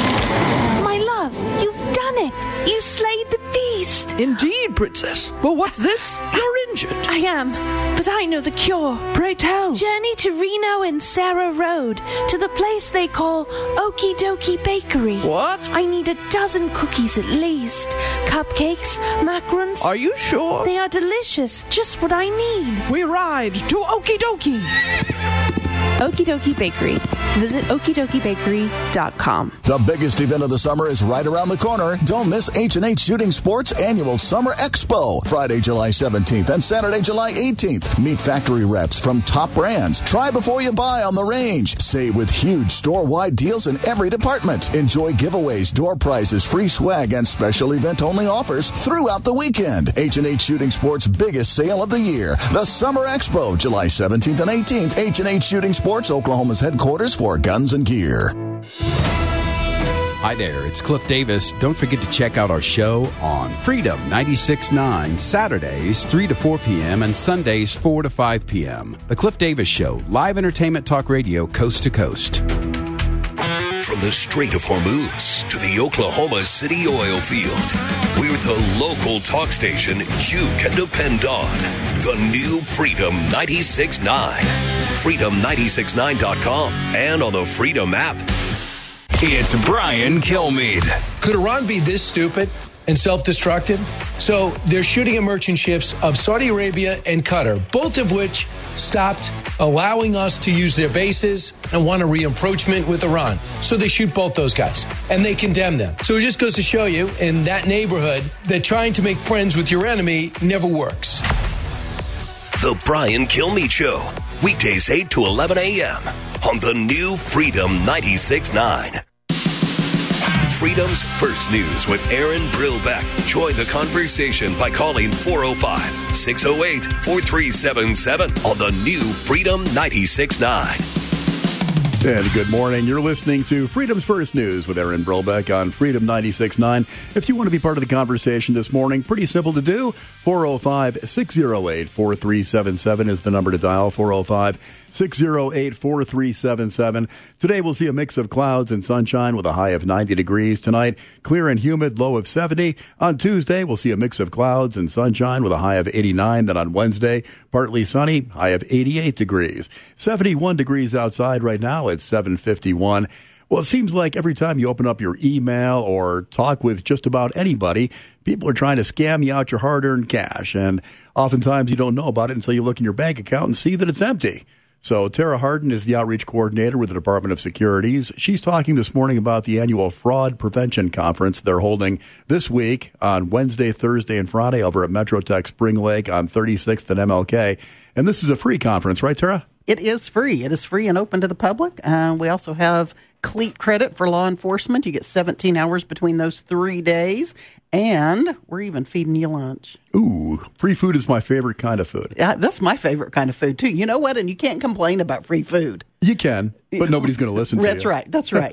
Speaker 21: You slayed the beast!
Speaker 22: Indeed, Princess. Well, what's this? You're injured.
Speaker 21: I am, but I know the cure.
Speaker 22: Pray tell.
Speaker 21: Journey to Reno and Sarah Road, to the place they call Okie Dokie Bakery.
Speaker 22: What?
Speaker 21: I need 12 cookies at least. Cupcakes, macarons.
Speaker 22: Are you sure?
Speaker 21: They are delicious, just what I need.
Speaker 22: We ride to Okie Dokie.
Speaker 21: Okie Dokie Bakery. Visit okiedokie.bakery.com.
Speaker 23: The biggest event of the summer is right around the corner. Don't miss H&H Shooting Sports Annual Summer Expo, Friday, July 17th and Saturday, July 18th. Meet factory reps from top brands. Try before you buy on the range. Save with huge store-wide deals in every department. Enjoy giveaways, door prizes, free swag, and special event-only offers throughout the weekend. H&H Shooting Sports' biggest sale of the year. The Summer Expo, July 17th and 18th. H&H Shooting Sports, Oklahoma's headquarters for guns and gear.
Speaker 24: Hi there, it's Cliff Davis. Don't forget to check out our show on Freedom 96.9, Saturdays 3 to 4 p.m. and Sundays 4 to 5 p.m. The Cliff Davis Show, live entertainment talk radio coast to coast.
Speaker 1: From the Strait of Hormuz to the Oklahoma City oil field, we're the local talk station you can depend on. The new Freedom 96.9. Freedom969.com and on the Freedom app.
Speaker 25: It's Brian Kilmeade.
Speaker 26: Could Iran be this stupid and self-destructive?
Speaker 6: So they're shooting at merchant ships of Saudi Arabia and Qatar, both of which stopped allowing us to use their bases and want a re-approachment with Iran. So they shoot both those guys, and they condemn them. So it just goes to show you, in that neighborhood, that trying to make friends with your enemy never works.
Speaker 1: The Brian Kilmeade Show, weekdays 8 to 11 a.m. on the new Freedom 96.9. Freedom's First News with Aaron Brillbeck. Join the conversation by calling 405-608-4377 on the new Freedom 96.9.
Speaker 2: And good morning. You're listening to Freedom's First News with Aaron Brillbeck on Freedom 96.9. If you want to be part of the conversation this morning, pretty simple to do. 405-608-4377 is the number to dial. 405-608-4377. Today we'll see a mix of clouds and sunshine with a high of 90 degrees. Tonight, clear and humid, low of 70. On Tuesday, we'll see a mix of clouds and sunshine with a high of 89. Then on Wednesday, partly sunny, high of 88 degrees. 71 degrees outside right now. It's 7:51. Well, it seems like every time you open up your email or talk with just about anybody, people are trying to scam you out your hard-earned cash. And oftentimes you don't know about it until you look in your bank account and see that it's empty. So Tara Harden is the outreach coordinator with the Department of Securities. She's talking this morning about the annual Fraud Prevention Conference they're holding this week on Wednesday, Thursday, and Friday over at MetroTech Spring Lake on 36th and MLK. And this is a free conference, right, Tara?
Speaker 10: It is free. It is free and open to the public. We also have CLEAT credit for law enforcement. You get 17 hours between those 3 days. And we're even feeding you lunch.
Speaker 2: Ooh, free food is my favorite kind of food.
Speaker 10: Yeah, that's my favorite kind of food, too. You know what? And you can't complain about free food.
Speaker 2: You can, but nobody's going to listen to you.
Speaker 10: That's right. That's right.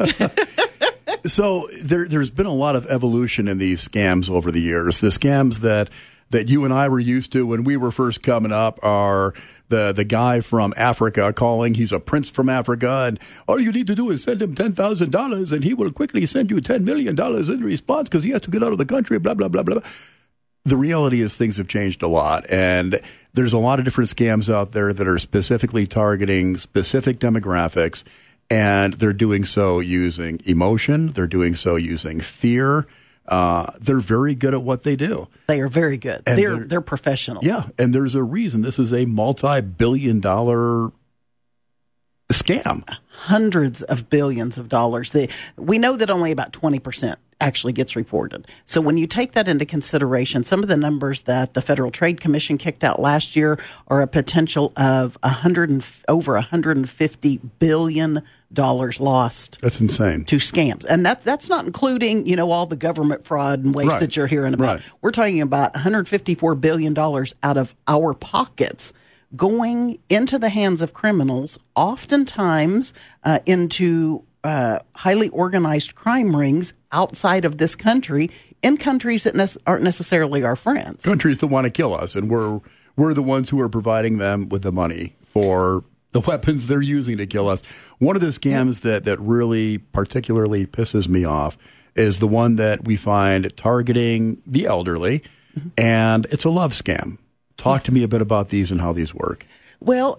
Speaker 2: So there's been a lot of evolution in these scams over the years. The scams that you and I were used to when we were first coming up are the guy from Africa calling. He's a prince from Africa, and all you need to do is send him $10,000, and he will quickly send you $10 million in response because he has to get out of the country, blah, blah, blah, blah. The reality is things have changed a lot, and there's a lot of different scams out there that are specifically targeting specific demographics, and they're doing so using emotion. They're doing so using fear. They're very good at what they do.
Speaker 10: They are very good. And they're professional.
Speaker 2: Yeah, and there's a reason this is a multi-billion-dollar scam.
Speaker 10: Hundreds of billions of dollars. We know that only about 20% actually gets reported. So when you take that into consideration, some of the numbers that the Federal Trade Commission kicked out last year are a potential of over $150 billion lost.
Speaker 2: That's insane.
Speaker 10: To scams. And that's not including, all the government fraud and waste that you're hearing about. Right. We're talking about $154 billion out of our pockets going into the hands of criminals, oftentimes into highly organized crime rings outside of this country, in countries that aren't necessarily our friends.
Speaker 2: Countries that want to kill us, and we're the ones who are providing them with the money for the weapons they're using to kill us. One of the scams that really particularly pisses me off is the one that we find targeting the elderly, and it's a love scam. Talk to me a bit about these and how these work.
Speaker 10: Well,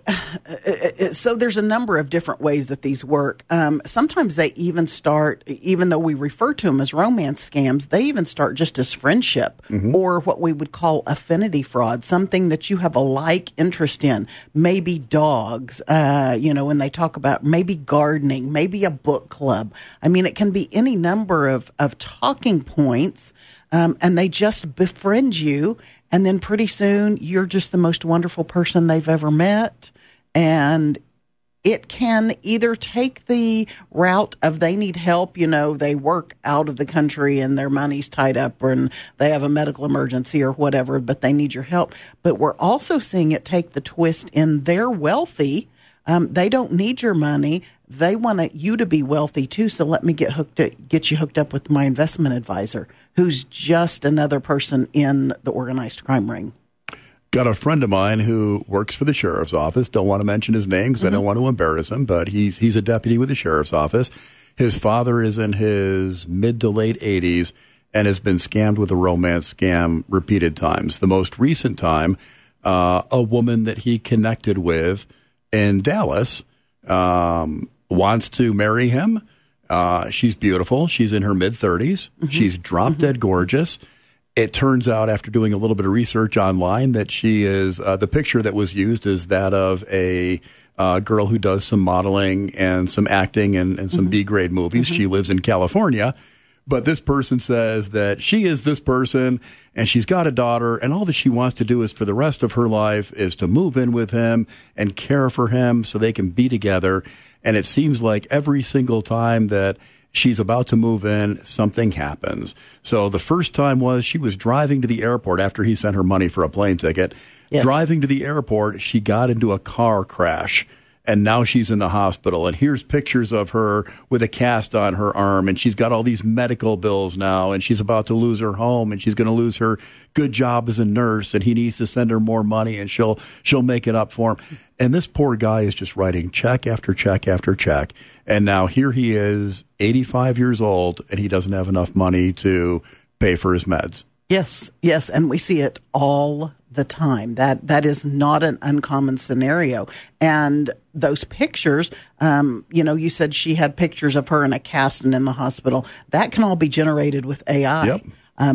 Speaker 10: so there's a number of different ways that these work. Sometimes they even start, even though we refer to them as romance scams, they even start just as friendship or what we would call affinity fraud, something that you have a like interest in, maybe dogs, when they talk about maybe gardening, maybe a book club. I mean, it can be any number of talking points, and they just befriend you. And then pretty soon, you're just the most wonderful person they've ever met. And it can either take the route of they need help, they work out of the country and their money's tied up and they have a medical emergency or whatever, but they need your help. But we're also seeing it take the twist in they're wealthy. They don't need your money. They want you to be wealthy too. So let me get you hooked up with my investment advisor, who's just another person in the organized crime ring.
Speaker 2: Got a friend of mine who works for the sheriff's office. Don't want to mention his name because I don't want to embarrass him, but he's a deputy with the sheriff's office. His father is in his mid to late 80s and has been scammed with a romance scam repeated times. The most recent time, a woman that he connected with in Dallas wants to marry him. She's beautiful. She's in her mid-30s. She's drop-dead gorgeous. It turns out, after doing a little bit of research online, that she is the picture that was used is that of a girl who does some modeling and some acting and some B-grade movies. She lives in California. But this person says that she is this person, and she's got a daughter, and all that she wants to do is for the rest of her life is to move in with him and care for him so they can be together. And it seems like every single time that she's about to move in, something happens. So the first time was she was driving to the airport after he sent her money for a plane ticket. Yes. Driving to the airport, she got into a car crash. And now she's in the hospital. And here's pictures of her with a cast on her arm. And she's got all these medical bills now. And she's about to lose her home. And she's going to lose her good job as a nurse. And he needs to send her more money. And she'll make it up for him. And this poor guy is just writing check after check after check. And now here he is, 85 years old. And he doesn't have enough money to pay for his meds.
Speaker 10: Yes, yes. And we see it all the time. That is not an uncommon scenario. And those pictures, you said she had pictures of her in a cast and in the hospital. That can all be generated with AI.
Speaker 2: Yep.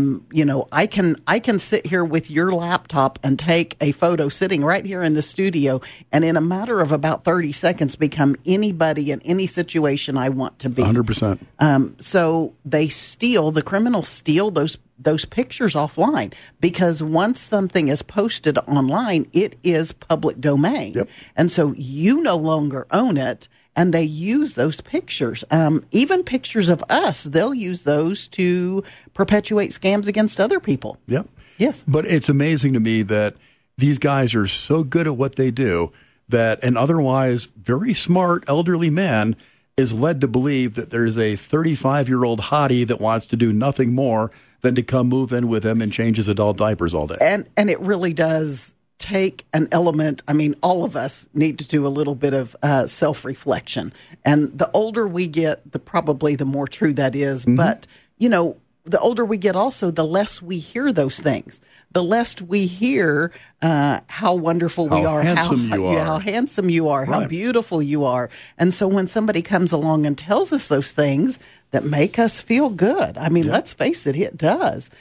Speaker 10: I can sit here with your laptop and take a photo sitting right here in the studio, and in a matter of about 30 seconds become anybody in any situation I want to be.
Speaker 2: 100%.
Speaker 10: So the criminals steal those pictures offline, because once something is posted online, it is public domain.
Speaker 2: Yep.
Speaker 10: And so you no longer own it. And they use those pictures, even pictures of us. They'll use those to perpetuate scams against other people.
Speaker 2: Yep.
Speaker 10: Yes.
Speaker 2: But it's amazing to me that these guys are so good at what they do that an otherwise very smart elderly man is led to believe that there's a 35-year-old hottie that wants to do nothing more than to come move in with him and change his adult diapers all day.
Speaker 10: And it really does take an element. I mean, all of us need to do a little bit of self-reflection. And the older we get, probably the more true that is. Mm-hmm. But, the older we get also, the less we hear those things. The less we hear how wonderful we are, how handsome you are, how beautiful you are. And so when somebody comes along and tells us those things that make us feel good, I mean, let's face it, it does.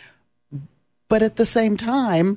Speaker 10: But at the same time,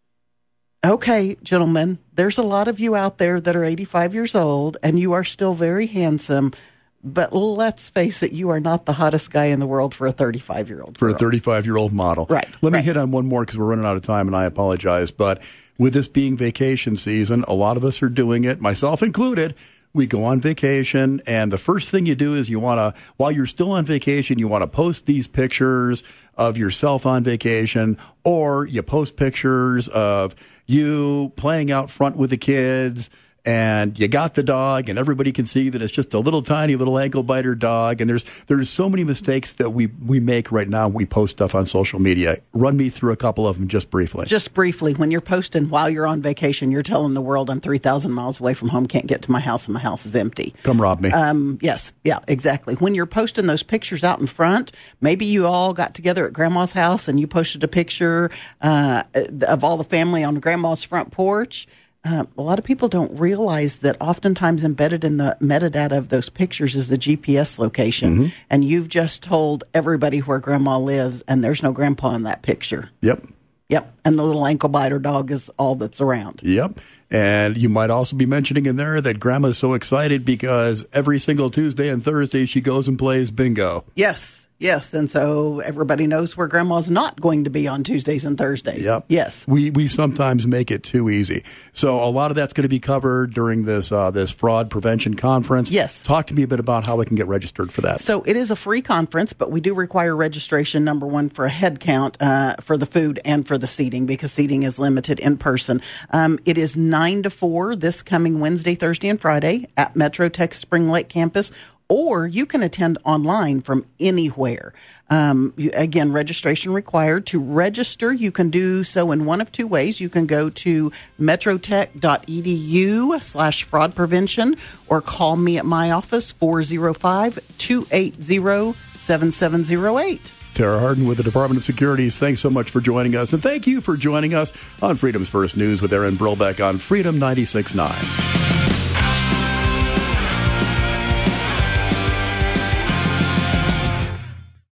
Speaker 10: okay, gentlemen, there's a lot of you out there that are 85 years old and you are still very handsome, but let's face it, you are not the hottest guy in the world for a 35-year-old girl.
Speaker 2: For a 35-year-old model.
Speaker 10: Right.
Speaker 2: Let me hit on one more because we're running out of time, and I apologize. But with this being vacation season, a lot of us are doing it, myself included. We go on vacation, and the first thing you do is while you're still on vacation, you want to post these pictures of yourself on vacation, or you post pictures of you playing out front with the kids, and you got the dog, and everybody can see that it's just a little tiny little ankle biter dog. And there's so many mistakes that we make right now. We post stuff on social media. Run me through a couple of them just briefly.
Speaker 10: Just briefly, when you're posting while you're on vacation, you're telling the world I'm 3,000 miles away from home, can't get to my house, and my house is empty.
Speaker 2: Come rob me.
Speaker 10: Yes, yeah, exactly. When you're posting those pictures out in front, maybe you all got together at Grandma's house and you posted a picture of all the family on Grandma's front porch. A lot of people don't realize that oftentimes embedded in the metadata of those pictures is the GPS location. Mm-hmm. And you've just told everybody where Grandma lives, and there's no Grandpa in that picture.
Speaker 2: Yep.
Speaker 10: And the little ankle biter dog is all that's around.
Speaker 2: Yep. And you might also be mentioning in there that Grandma's so excited because every single Tuesday and Thursday she goes and plays bingo.
Speaker 10: Yes, and so everybody knows where Grandma's not going to be on Tuesdays and Thursdays.
Speaker 2: Yep.
Speaker 10: Yes.
Speaker 2: We sometimes make it too easy. So a lot of that's going to be covered during this fraud prevention conference.
Speaker 10: Yes.
Speaker 2: Talk to me a bit about how I can get registered for that.
Speaker 10: So it is a free conference, but we do require registration, number one, for a head count for the food and for the seating, because seating is limited in person. It is 9 to 4 this coming Wednesday, Thursday, and Friday at Metro Tech Spring Lake campus. Or you can attend online from anywhere. Again, registration required. To register, you can do so in one of two ways. You can go to metrotech.edu/fraud prevention or call me at my office, 405-280-7708.
Speaker 2: Tara Harden with the Department of Securities, thanks so much for joining us. And thank you for joining us on Freedom's First News with Aaron Brillbeck on Freedom 96.9.